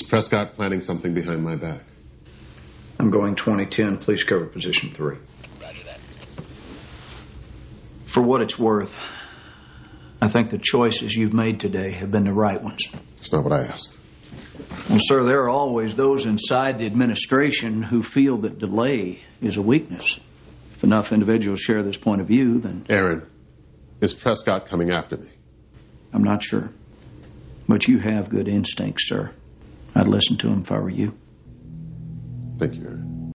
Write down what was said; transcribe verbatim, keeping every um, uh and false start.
Prescott planning something behind my back? I'm going twenty ten. Please cover position three. Roger that. For what it's worth, I think the choices you've made today have been the right ones. That's not what I asked. Well, sir, there are always those inside the administration who feel that delay is a weakness. If enough individuals share this point of view, then... Aaron, is Prescott coming after me? I'm not sure. But you have good instincts, sir. I'd listen to him if I were you. Thank you, Aaron.